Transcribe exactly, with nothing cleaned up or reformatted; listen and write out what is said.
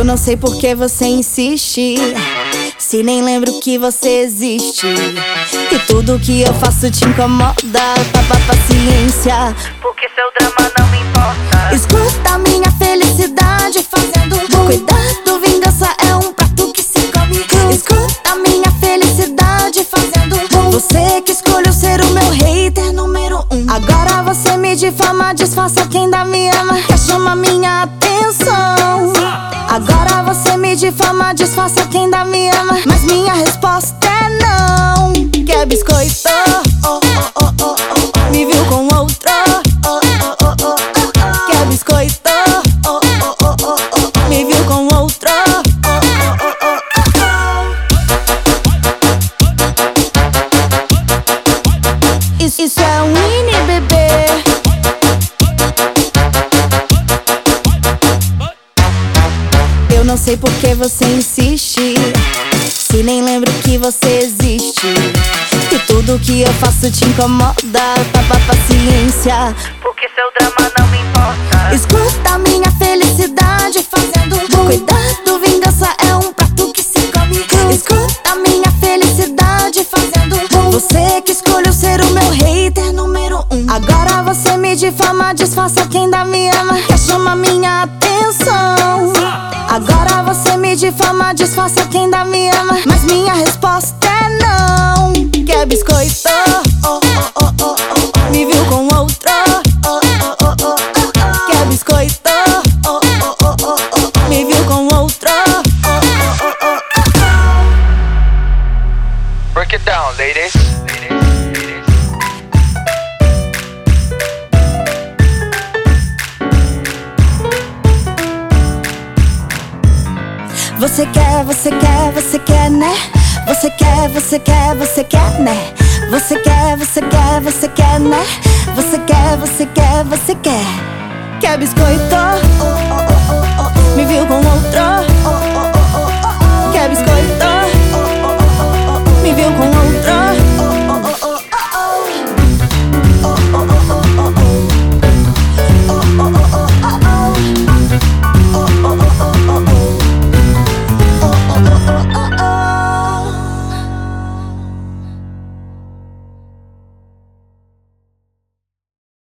não sei por que você insiste, se nem lembro que você existe. E tudo que eu faço te incomoda, tapa paciência, porque seu drama não me importa. Escuta minha felicidade fazendo cuidado, vingança é um prato que se come. Escuta minha felicidade fazendo você que escolheu ser o meu hater número um. Agora você me difama, disfarça quem ainda me ama, quer chamar minha atenção. Agora você me difama, disfarça quem ainda me ama, mas minha resposta é não. Quer biscoito? Oh, oh, oh, oh, oh. Me viu com outro? Oh, oh, oh, oh, oh. Quer biscoito? Oh, oh, oh, oh, oh. Me viu com outro? Oh, oh, oh, oh, oh. Isso, isso é um mini bebê. Eu não sei por que você insiste, se nem lembro que você existe. E tudo que eu faço te incomoda, tapa paciência, porque seu drama não me importa. Escuta minha felicidade fazendo cuidado, vingança é um prato que se come. Escuta minha felicidade fazendo você que escolheu ser o meu hater número um. Agora você me difama, disfarça quem ainda me ama, quer chamar minha atenção. Agora você me difama, disfarça quem ainda me ama, mas minha resposta é não. Quer biscoito? Oh, oh, oh, oh, oh. Me viu com outro? Oh, oh, oh, oh, oh. Quer biscoito? Oh, oh, oh, oh, oh. Me viu com outro? Oh, oh, oh, oh, oh. Break it down, ladies. Você quer, você quer, você quer, né? Você quer, você quer, você quer, né? Você quer, você quer, você quer, né? Você quer, você quer, você quer. Quer biscoito? Oh, oh, oh, oh, oh. Me viu com outro?